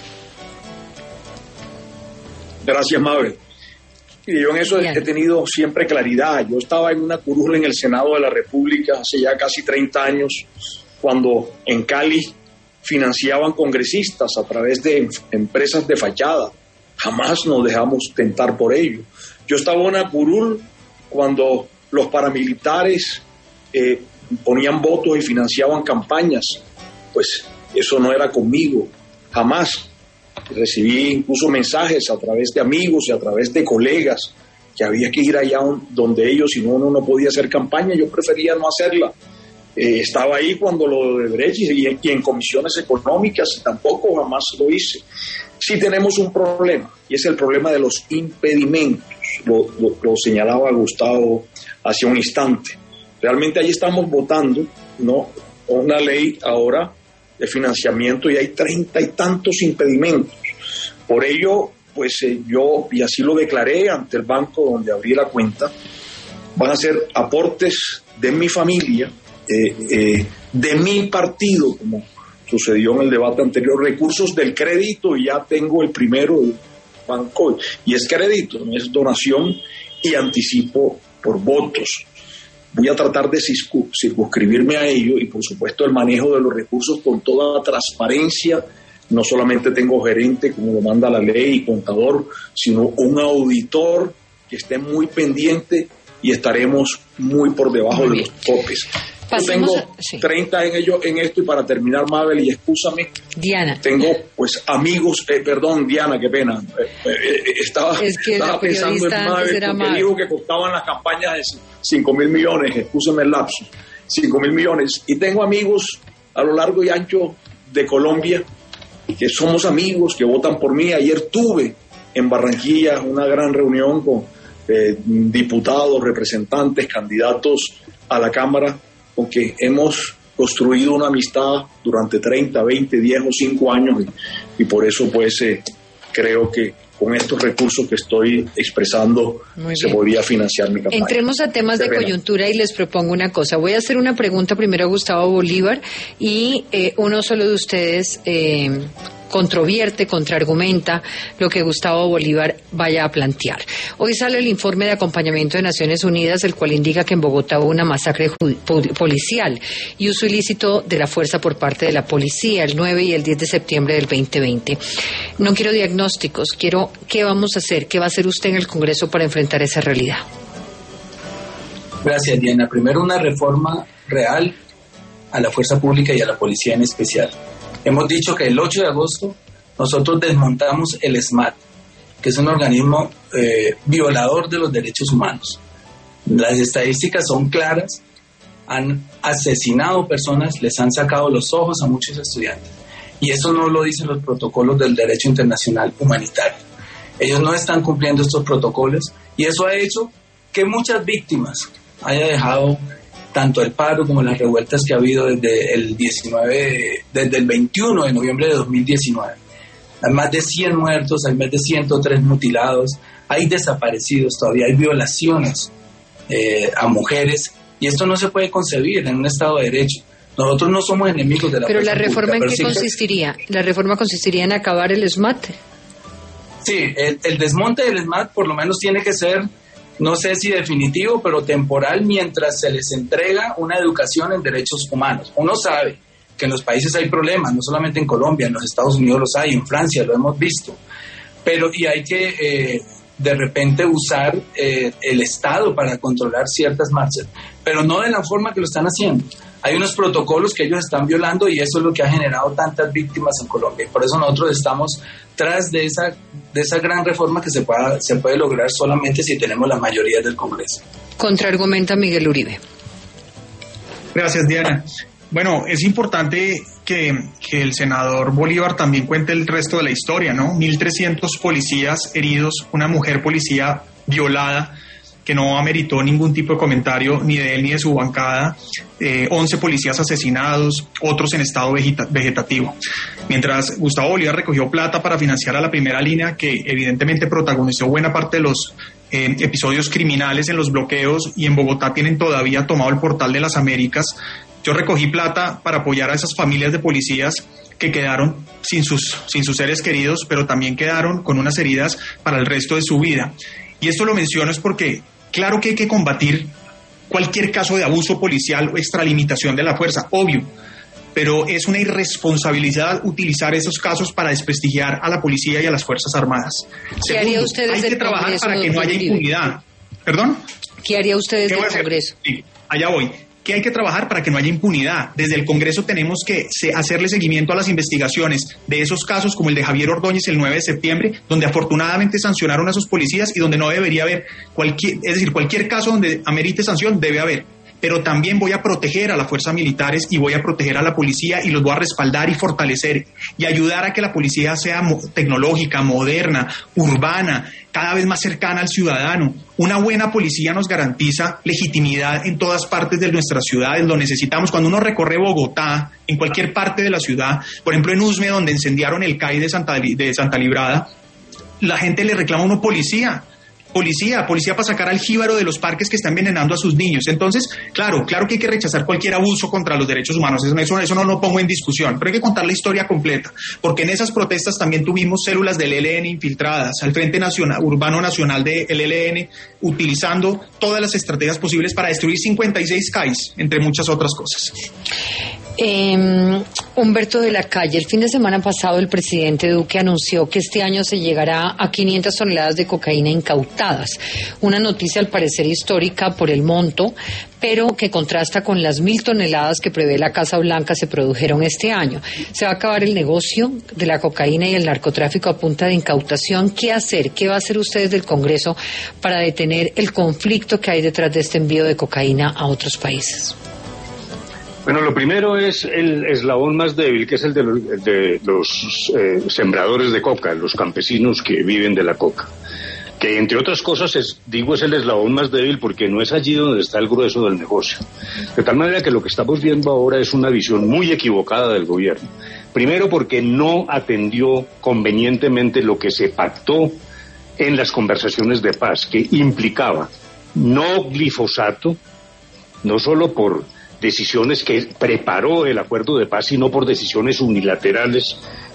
Gracias, Mabel. Y yo en eso Bien. he tenido siempre claridad. Yo estaba en una curul en el Senado de la República hace ya casi treinta años, cuando en Cali financiaban congresistas a través de empresas de fachada. Jamás nos dejamos tentar por ello. Yo estaba en una curul cuando los paramilitares eh, ponían votos y financiaban campañas. Pues eso no era conmigo, jamás. Recibí incluso mensajes a través de amigos y a través de colegas que había que ir allá donde ellos, si no, uno no podía hacer campaña. Yo prefería no hacerla. Eh, estaba ahí cuando lo de Brecht y, y en comisiones económicas tampoco jamás lo hice. Sí tenemos un problema y es el problema de los impedimentos. Lo, lo, lo señalaba Gustavo hace un instante. Realmente ahí estamos votando, ¿no?, una ley ahora de financiamiento y hay treinta y tantos impedimentos. Por ello, pues eh, yo, y así lo declaré ante el banco donde abrí la cuenta, van a ser aportes de mi familia, eh, eh, de mi partido, como sucedió en el debate anterior, recursos del crédito, y ya tengo el primero del banco, y es crédito, no es donación, y anticipo por votos. Voy a tratar de circunscribirme a ello y, por supuesto, el manejo de los recursos con toda transparencia. No solamente tengo gerente, como lo manda la ley, y contador, sino un auditor que esté muy pendiente y estaremos muy por debajo muy de los topes. Yo tengo a, sí. treinta en ello, en esto, y para terminar, Mabel, y excúsame, Diana. Tengo pues amigos, eh, perdón, Diana, qué pena, eh, eh, estaba, es que estaba pensando en Mabel, porque Mabel dijo que costaban las campañas de cinco mil millones, excúsame el lapso, cinco mil millones, y tengo amigos a lo largo y ancho de Colombia, que somos amigos, que votan por mí. Ayer tuve en Barranquilla una gran reunión con eh, diputados, representantes, candidatos a la Cámara, con que hemos construido una amistad durante treinta, veinte, diez o cinco años y, y por eso pues eh, creo que con estos recursos que estoy expresando se podría financiar mi campaña. Entremos a temas de coyuntura y les propongo una cosa. Voy a hacer una pregunta primero a Gustavo Bolívar y eh, uno solo de ustedes, eh, controvierte, contraargumenta lo que Gustavo Bolívar vaya a plantear. Hoy sale el informe de acompañamiento de Naciones Unidas, el cual indica que en Bogotá hubo una masacre policial y uso ilícito de la fuerza por parte de la policía el nueve y el diez de septiembre del veinte veinte. No quiero diagnósticos, quiero qué vamos a hacer, qué va a hacer usted en el Congreso para enfrentar esa realidad. Gracias, Diana. Primero, una reforma real a la fuerza pública y a la policía en especial. Hemos dicho que el ocho de agosto nosotros desmontamos el SMAT, que es un organismo eh, violador de los derechos humanos. Las estadísticas son claras, han asesinado personas, les han sacado los ojos a muchos estudiantes. Y eso no lo dicen los protocolos del derecho internacional humanitario. Ellos no están cumpliendo estos protocolos y eso ha hecho que muchas víctimas haya dejado tanto el paro como las revueltas que ha habido desde el diecinueve, desde el veintiuno de noviembre de dos mil diecinueve. Hay más de cien muertos, hay más de ciento tres mutilados, hay desaparecidos, todavía hay violaciones eh, a mujeres, y esto no se puede concebir en un Estado de Derecho. Nosotros no somos enemigos de la Pero la reforma pública, ¿en qué sí consistiría? Que... ¿La reforma consistiría en acabar el SMAT? Sí, el, el desmonte del SMAT por lo menos tiene que ser, no sé si definitivo, pero temporal, mientras se les entrega una educación en derechos humanos. Uno sabe que en los países hay problemas, no solamente en Colombia, en los Estados Unidos los hay, en Francia lo hemos visto, pero y hay que eh, de repente usar eh, el Estado para controlar ciertas marchas, pero no de la forma que lo están haciendo. Hay unos protocolos que ellos están violando y eso es lo que ha generado tantas víctimas en Colombia. Y por eso nosotros estamos tras de esa, de esa gran reforma que se, pueda, se puede lograr solamente si tenemos la mayoría del Congreso. Contraargumenta Miguel Uribe. Gracias, Diana. Bueno, es importante que, que el senador Bolívar también cuente el resto de la historia, ¿no? mil trescientos policías heridos, una mujer policía violada, que no ameritó ningún tipo de comentario ni de él ni de su bancada, eh, once policías asesinados, otros en estado vegeta- vegetativo. Mientras Gustavo Bolívar recogió plata para financiar a la primera línea, que evidentemente protagonizó buena parte de los eh, episodios criminales en los bloqueos, y en Bogotá tienen todavía tomado el Portal de las Américas, yo recogí plata para apoyar a esas familias de policías que quedaron sin sus, sin sus seres queridos, pero también quedaron con unas heridas para el resto de su vida. Y esto lo menciono es porque claro que hay que combatir cualquier caso de abuso policial o extralimitación de la fuerza, obvio, pero es una irresponsabilidad utilizar esos casos para desprestigiar a la policía y a las Fuerzas Armadas. ¿Qué haría usted desde hay que el trabajar Congreso, para que no haya impunidad. ¿Perdón? ¿Qué haría usted desde el Congreso? Sí, allá voy. Que hay que trabajar para que no haya impunidad. Desde el Congreso tenemos que se, hacerle seguimiento a las investigaciones de esos casos como el de Javier Ordóñez el nueve de septiembre, donde afortunadamente sancionaron a sus policías y donde no debería haber cualquier, es decir, cualquier caso donde amerite sanción debe haber. Pero también voy a proteger a las fuerzas militares y voy a proteger a la policía y los voy a respaldar y fortalecer y ayudar a que la policía sea mo- tecnológica, moderna, urbana, cada vez más cercana al ciudadano. Una buena policía nos garantiza legitimidad en todas partes de nuestras ciudades, lo necesitamos. Cuando uno recorre Bogotá, en cualquier parte de la ciudad, por ejemplo en Usme, donde incendiaron el C A I de Santa, de Santa Librada, la gente le reclama a uno policía. Policía, policía para sacar al jíbaro de los parques que está envenenando a sus niños. Entonces, claro, claro que hay que rechazar cualquier abuso contra los derechos humanos, eso, eso, eso no lo pongo en discusión, pero hay que contar la historia completa, porque en esas protestas también tuvimos células del E L N infiltradas al Frente Nacional, Urbano Nacional del E L N, utilizando todas las estrategias posibles para destruir cincuenta y seis C A Is, entre muchas otras cosas. Eh, Humberto de la Calle, el fin de semana pasado el presidente Duque anunció que este año se llegará a quinientas toneladas de cocaína incautadas. Una noticia al parecer histórica por el monto, pero que contrasta con las mil toneladas que prevé la Casa Blanca se produjeron este año. Se va a acabar el negocio de la cocaína y el narcotráfico a punta de incautación. ¿Qué hacer? ¿Qué va a hacer ustedes del Congreso para detener el conflicto que hay detrás de este envío de cocaína a otros países? Bueno, lo primero es el eslabón más débil, que es el de los, de los eh, sembradores de coca, los campesinos que viven de la coca, que entre otras cosas, es, digo, es el eslabón más débil porque no es allí donde está el grueso del negocio. De tal manera que lo que estamos viendo ahora es una visión muy equivocada del gobierno. Primero porque no atendió convenientemente lo que se pactó en las conversaciones de paz, que implicaba no glifosato, no solo por decisiones que preparó el acuerdo de paz, sino por decisiones unilaterales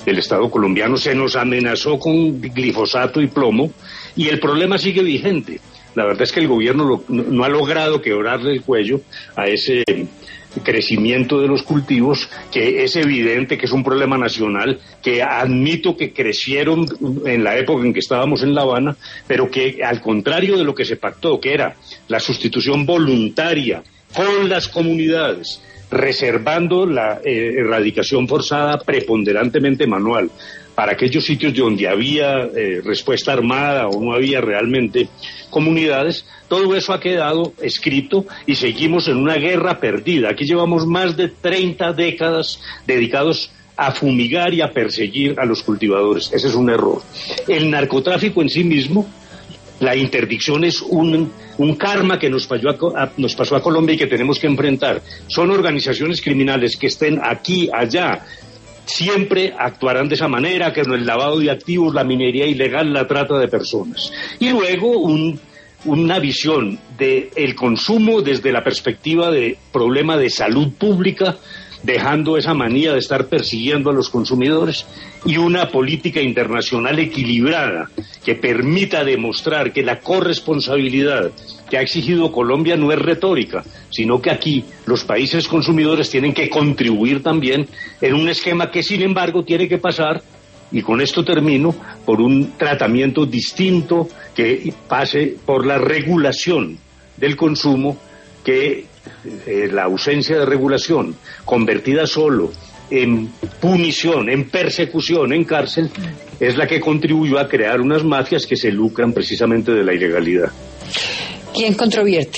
del Estado colombiano, se nos amenazó con glifosato y plomo, y el problema sigue vigente. La verdad es que el gobierno lo, no, no ha logrado quebrarle el cuello a ese crecimiento de los cultivos, que es evidente que es un problema nacional, que admito que crecieron en la época en que estábamos en La Habana, pero que al contrario de lo que se pactó, que era la sustitución voluntaria con las comunidades, reservando la eh, erradicación forzada preponderantemente manual para aquellos sitios donde había eh, respuesta armada o no había realmente comunidades, todo eso ha quedado escrito y seguimos en una guerra perdida. Aquí llevamos más de treinta décadas dedicados a fumigar y a perseguir a los cultivadores. Ese es un error. El narcotráfico en sí mismo, la interdicción es un, un karma que nos pasó, a, a, nos pasó a Colombia y que tenemos que enfrentar. Son organizaciones criminales que estén aquí, allá, siempre actuarán de esa manera, que no el lavado de activos, la minería ilegal, la trata de personas. Y luego un, una visión del consumo desde la perspectiva de problema de salud pública, dejando esa manía de estar persiguiendo a los consumidores, y una política internacional equilibrada que permita demostrar que la corresponsabilidad que ha exigido Colombia no es retórica, sino que aquí los países consumidores tienen que contribuir también en un esquema que, sin embargo, tiene que pasar, y con esto termino, por un tratamiento distinto que pase por la regulación del consumo, que eh, la ausencia de regulación convertida solo en punición, en persecución, en cárcel, es la que contribuyó a crear unas mafias que se lucran precisamente de la ilegalidad. ¿Quién controvierte?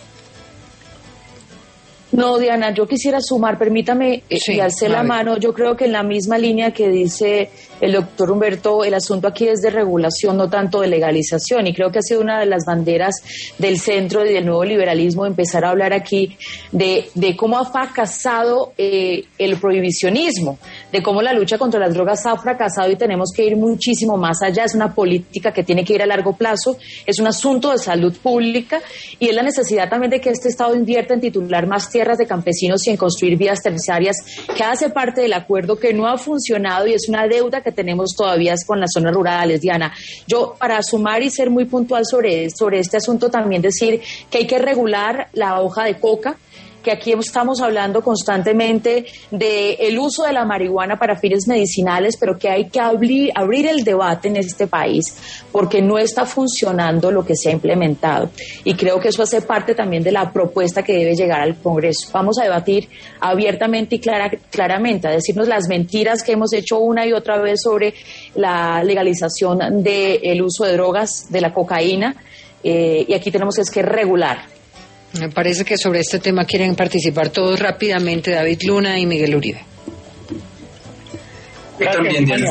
No, Diana, yo quisiera sumar, permítame, sí, y alcé la mano. Yo creo que en la misma línea que dice el doctor Humberto, el asunto aquí es de regulación, no tanto de legalización, y creo que ha sido una de las banderas del centro y del nuevo liberalismo empezar a hablar aquí de, de cómo ha fracasado eh, el prohibicionismo, de cómo la lucha contra las drogas ha fracasado y tenemos que ir muchísimo más allá. Es una política que tiene que ir a largo plazo, es un asunto de salud pública, y es la necesidad también de que este Estado invierta en titular más tierras de campesinos y en construir vías terciarias, que hace parte del acuerdo que no ha funcionado y es una deuda que tenemos todavía con las zonas rurales. Diana, yo para sumar y ser muy puntual sobre, sobre este asunto, también decir que hay que regular la hoja de coca, que aquí estamos hablando constantemente del uso de la marihuana para fines medicinales, pero que hay que abrir, abrir el debate en este país, porque no está funcionando lo que se ha implementado. Y creo que eso hace parte también de la propuesta que debe llegar al Congreso. Vamos a debatir abiertamente y clara, claramente, a decirnos las mentiras que hemos hecho una y otra vez sobre la legalización del uso de drogas, de la cocaína, eh, y aquí tenemos es que regular. Me parece que sobre este tema quieren participar todos rápidamente, David Luna y Miguel Uribe. Gracias, Diana.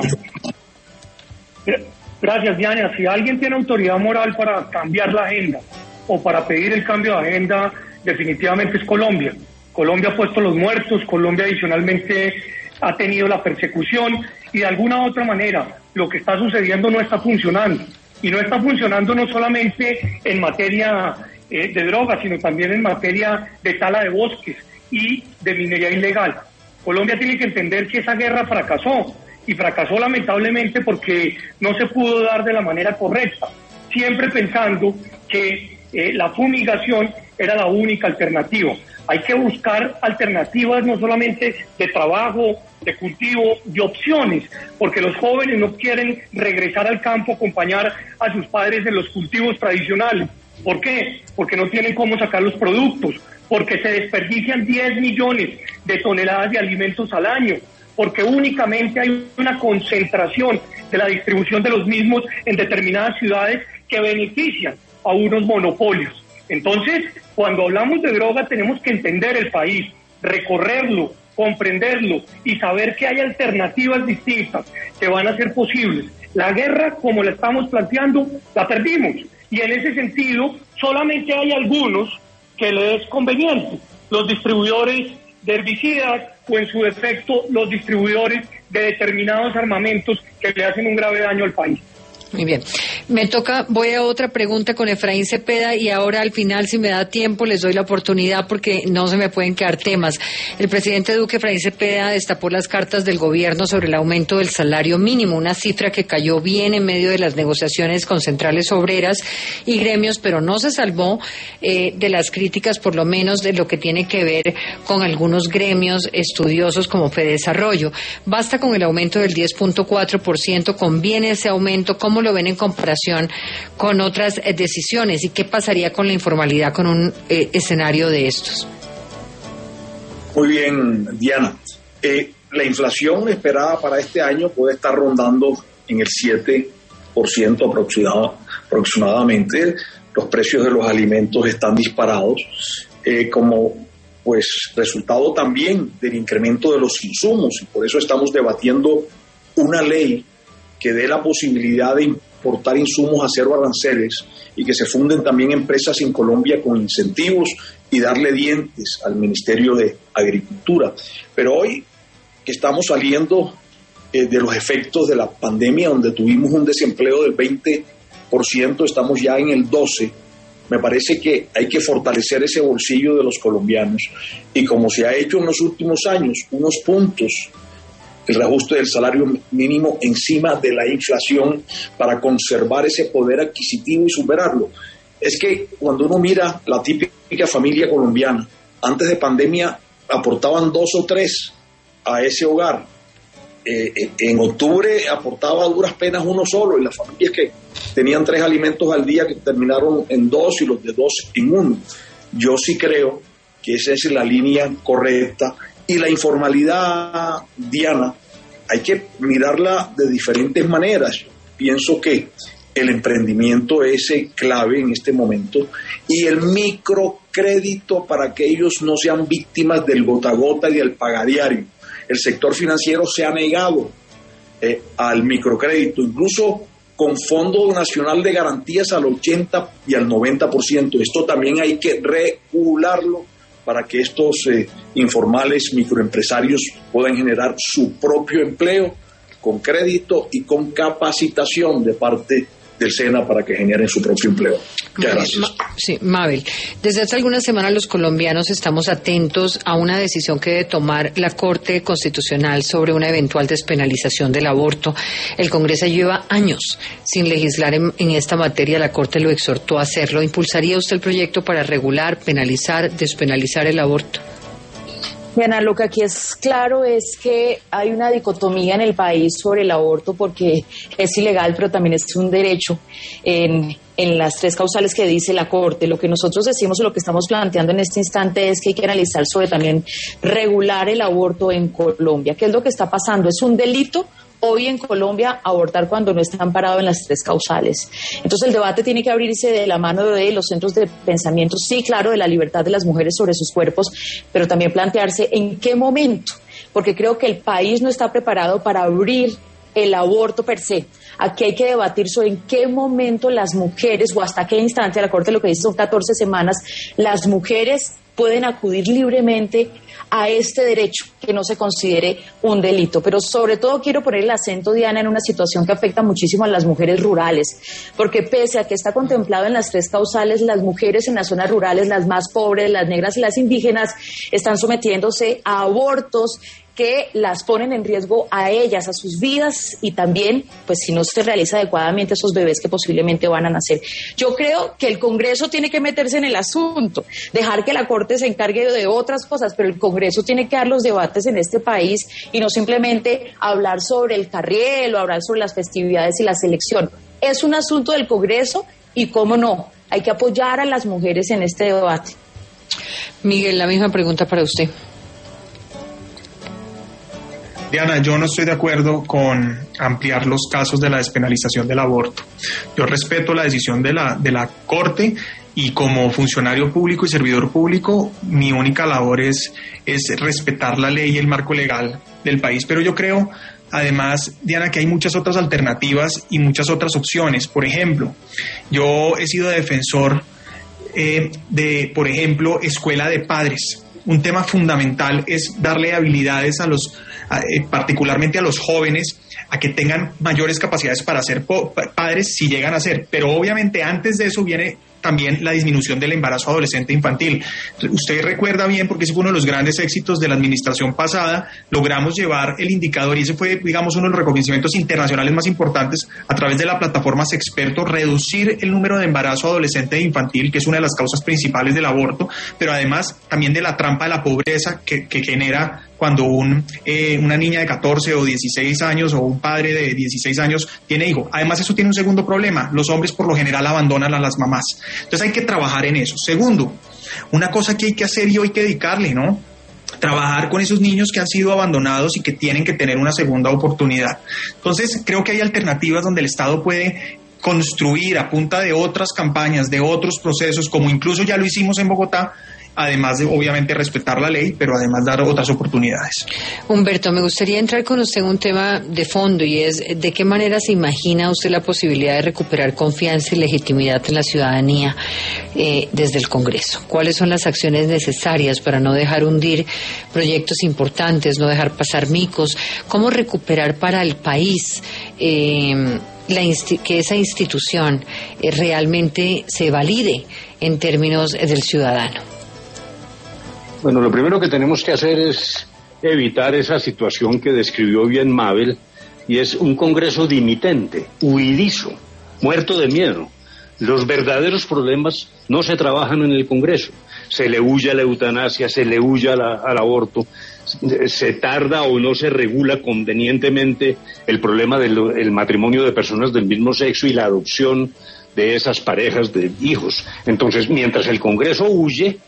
Gracias, Diana. Si alguien tiene autoridad moral para cambiar la agenda o para pedir el cambio de agenda, definitivamente es Colombia. Colombia ha puesto los muertos, Colombia adicionalmente ha tenido la persecución, y de alguna u otra manera lo que está sucediendo no está funcionando. Y no está funcionando no solamente en materia Eh, de drogas, sino también en materia de tala de bosques y de minería ilegal. Colombia tiene que entender que esa guerra fracasó, y fracasó lamentablemente porque no se pudo dar de la manera correcta, siempre pensando que eh, la fumigación era la única alternativa. Hay que buscar alternativas no solamente de trabajo, de cultivo, de opciones, porque los jóvenes no quieren regresar al campo, acompañar a sus padres en los cultivos tradicionales. ¿Por qué? Porque no tienen cómo sacar los productos, porque se desperdician diez millones de toneladas de alimentos al año, porque únicamente hay una concentración de la distribución de los mismos en determinadas ciudades que benefician a unos monopolios. Entonces, cuando hablamos de droga tenemos que entender el país, recorrerlo, comprenderlo y saber que hay alternativas distintas que van a ser posibles. La guerra, como la estamos planteando, la perdimos. Y en ese sentido, solamente hay algunos que les es conveniente, los distribuidores de herbicidas o en su defecto los distribuidores de determinados armamentos que le hacen un grave daño al país. Muy bien. Me toca, voy a otra pregunta con Efraín Cepeda y ahora al final, si me da tiempo, les doy la oportunidad porque no se me pueden quedar temas. El presidente Duque, Efraín Cepeda, destapó las cartas del gobierno sobre el aumento del salario mínimo, una cifra que cayó bien en medio de las negociaciones con centrales obreras y gremios, pero no se salvó eh, de las críticas, por lo menos de lo que tiene que ver con algunos gremios estudiosos como Fedesarrollo. Basta con el aumento del diez punto cuatro por ciento, ¿conviene ese aumento? ¿Cómo lo ven en comparación con otras eh, decisiones? ¿Y qué pasaría con la informalidad con un eh, escenario de estos? Muy bien, Diana. Eh, la inflación esperada para este año puede estar rondando en el siete por ciento aproximado, aproximadamente. Los precios de los alimentos están disparados, eh, como pues resultado también del incremento de los insumos, y por eso estamos debatiendo una ley que dé la posibilidad de importar insumos a cero aranceles y que se funden también empresas en Colombia con incentivos y darle dientes al Ministerio de Agricultura. Pero hoy que estamos saliendo eh, de los efectos de la pandemia, donde tuvimos un desempleo del veinte por ciento, estamos ya en el doce por ciento, me parece que hay que fortalecer ese bolsillo de los colombianos y, como se ha hecho en los últimos años, unos puntos, el reajuste del salario mínimo encima de la inflación para conservar ese poder adquisitivo y superarlo. Es que cuando uno mira la típica familia colombiana, antes de pandemia aportaban dos o tres a ese hogar. Eh, en octubre aportaba a duras penas uno solo, y las familias que tenían tres alimentos al día que terminaron en dos y los de dos en uno. Yo sí creo que esa es la línea correcta. Y la informalidad, Diana, hay que mirarla de diferentes maneras. Pienso que el emprendimiento es clave en este momento, y el microcrédito para que ellos no sean víctimas del gota a gota y del pagadiario. El sector financiero se ha negado eh, al microcrédito, incluso con Fondo Nacional de Garantías al ochenta y al noventa por ciento. Esto también hay que regularlo para que estos eh, informales microempresarios puedan generar su propio empleo con crédito y con capacitación de parte del SENA para que generen su propio empleo. Muchas gracias. Ma- sí, Mabel, desde hace algunas semanas los colombianos estamos atentos a una decisión que debe tomar la Corte Constitucional sobre una eventual despenalización del aborto. El Congreso lleva años sin legislar en, en esta materia. La Corte lo exhortó a hacerlo. ¿Impulsaría usted el proyecto para regular, penalizar, despenalizar el aborto? Diana, lo que aquí es claro es que hay una dicotomía en el país sobre el aborto, porque es ilegal, pero también es un derecho en, en las tres causales que dice la Corte. Lo que nosotros decimos o lo que estamos planteando en este instante es que hay que analizar sobre también regular el aborto en Colombia. ¿Qué es lo que está pasando? ¿Es un delito hoy en Colombia abortar cuando no está amparado en las tres causales? Entonces el debate tiene que abrirse de la mano de los centros de pensamiento, sí, claro, de la libertad de las mujeres sobre sus cuerpos, pero también plantearse en qué momento, porque creo que el país no está preparado para abrir el aborto per se. Aquí hay que debatir sobre en qué momento las mujeres, o hasta qué instancia, la Corte lo que dice son catorce semanas, las mujeres pueden acudir libremente a este derecho que no se considere un delito. Pero sobre todo quiero poner el acento, Diana, en una situación que afecta muchísimo a las mujeres rurales, porque pese a que está contemplado en las tres causales, las mujeres en las zonas rurales, las más pobres, las negras y las indígenas, están sometiéndose a abortos que las ponen en riesgo a ellas, a sus vidas, y también, pues si no se realiza adecuadamente, esos bebés que posiblemente van a nacer. Yo creo que el Congreso tiene que meterse en el asunto, dejar que la Corte se encargue de otras cosas, pero el Congreso tiene que dar los debates en este país y no simplemente hablar sobre el carriel o hablar sobre las festividades y la selección. Es un asunto del Congreso y, cómo no, hay que apoyar a las mujeres en este debate. Miguel, la misma pregunta para usted. Diana, yo no estoy de acuerdo con ampliar los casos de la despenalización del aborto. Yo respeto la decisión de la, de la Corte, y como funcionario público y servidor público, mi única labor es, es respetar la ley y el marco legal del país. Pero yo creo, además, Diana, que hay muchas otras alternativas y muchas otras opciones. Por ejemplo, yo he sido defensor eh, de, por ejemplo, escuela de padres. Un tema fundamental es darle habilidades a los eh, particularmente a los jóvenes, a que tengan mayores capacidades para ser po- padres si llegan a ser. Pero obviamente antes de eso viene también la disminución del embarazo adolescente e infantil. Usted recuerda bien, porque ese fue uno de los grandes éxitos de la administración pasada, logramos llevar el indicador, y ese fue, digamos, uno de los reconocimientos internacionales más importantes a través de la plataforma Sexperto, reducir el número de embarazo adolescente e infantil, que es una de las causas principales del aborto, pero además también de la trampa de la pobreza que, que genera cuando un, eh, una niña de catorce o dieciséis años o un padre de dieciséis años tiene hijo. Además, eso tiene un segundo problema: los hombres por lo general abandonan a las mamás. Entonces hay que trabajar en eso. Segundo, una cosa que hay que hacer y hay que dedicarle, ¿no? Trabajar con esos niños que han sido abandonados y que tienen que tener una segunda oportunidad. Entonces, creo que hay alternativas donde el Estado puede construir a punta de otras campañas, de otros procesos, como incluso ya lo hicimos en Bogotá, además de obviamente respetar la ley, pero además dar otras oportunidades. Humberto, me gustaría entrar con usted en un tema de fondo, y es de qué manera se imagina usted la posibilidad de recuperar confianza y legitimidad en la ciudadanía eh, desde el Congreso. ¿Cuáles son las acciones necesarias para no dejar hundir proyectos importantes, no dejar pasar micos? ¿Cómo recuperar para el país eh, la insti- que esa institución eh, realmente se valide en términos eh, del ciudadano? Bueno, lo primero que tenemos que hacer es evitar esa situación que describió bien Mabel, y es un Congreso dimitente, huidizo, muerto de miedo. Los verdaderos problemas no se trabajan en el Congreso. Se le huye a la eutanasia, se le huye a la, al aborto, se tarda o no se regula convenientemente el problema del el matrimonio de personas del mismo sexo y la adopción de esas parejas de hijos. Entonces, mientras el Congreso huye,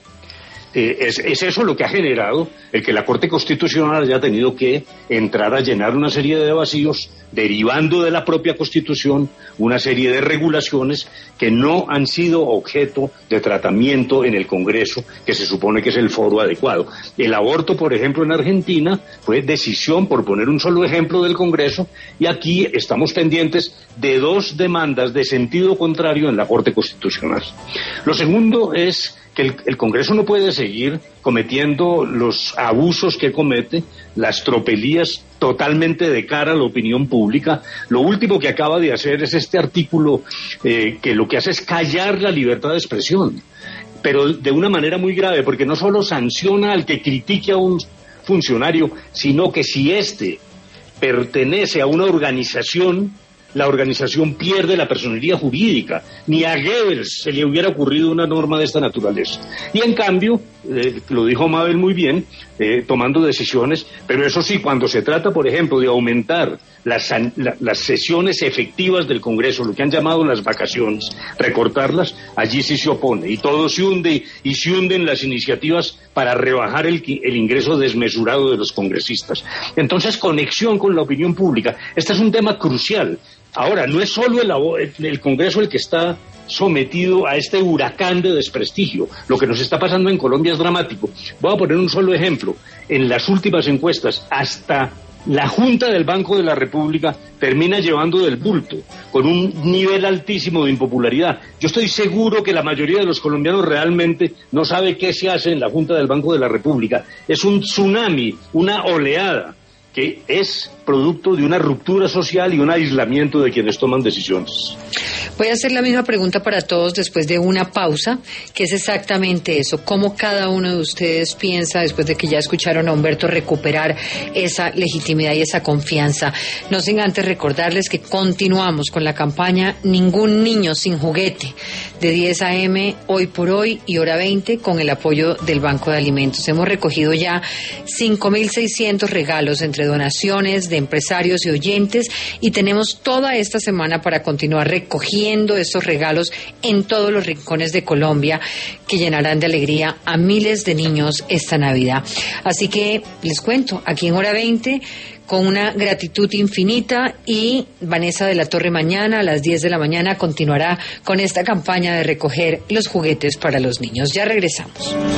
Eh, es, es eso lo que ha generado el que la Corte Constitucional haya tenido que entrar a llenar una serie de vacíos, derivando de la propia Constitución una serie de regulaciones que no han sido objeto de tratamiento en el Congreso, que se supone que es el foro adecuado. El aborto, por ejemplo, en Argentina fue decisión, por poner un solo ejemplo, del Congreso, y aquí estamos pendientes de dos demandas de sentido contrario en la Corte Constitucional. Lo segundo es que el, el Congreso no puede seguir cometiendo los abusos que comete, las tropelías totalmente de cara a la opinión pública. Lo último que acaba de hacer es este artículo eh, que lo que hace es callar la libertad de expresión, pero de una manera muy grave, porque no solo sanciona al que critique a un funcionario, sino que si éste pertenece a una organización, la organización pierde la personería jurídica. Ni a Goebbels se le hubiera ocurrido una norma de esta naturaleza. Y en cambio, eh, lo dijo Mabel muy bien, eh, tomando decisiones, pero eso sí, cuando se trata, por ejemplo, de aumentar las, la, las sesiones efectivas del Congreso, lo que han llamado las vacaciones, recortarlas, allí sí se opone. Y todo se hunde, y se hunden las iniciativas para rebajar el, el ingreso desmesurado de los congresistas. Entonces, conexión con la opinión pública. Este es un tema crucial. Ahora, no es solo el, el Congreso el que está sometido a este huracán de desprestigio. Lo que nos está pasando en Colombia es dramático. Voy a poner un solo ejemplo. En las últimas encuestas, hasta la Junta del Banco de la República termina llevando del bulto, con un nivel altísimo de impopularidad. Yo estoy seguro que la mayoría de los colombianos realmente no sabe qué se hace en la Junta del Banco de la República. Es un tsunami, una oleada, que es producto de una ruptura social y un aislamiento de quienes toman decisiones. Voy a hacer la misma pregunta para todos después de una pausa, que es exactamente eso: cómo cada uno de ustedes piensa, después de que ya escucharon a Humberto, recuperar esa legitimidad y esa confianza. No sin antes recordarles que continuamos con la campaña Ningún Niño Sin Juguete, de diez a eme, Hoy por Hoy y Hora veinte, con el apoyo del Banco de Alimentos. Hemos recogido ya cinco mil seiscientos regalos entre donaciones de empresarios y oyentes, y tenemos toda esta semana para continuar recogiendo estos regalos en todos los rincones de Colombia, que llenarán de alegría a miles de niños esta Navidad. Así que les cuento, aquí en Hora veinte, con una gratitud infinita, y Vanessa de la Torre mañana a las diez de la mañana continuará con esta campaña de recoger los juguetes para los niños. Ya regresamos.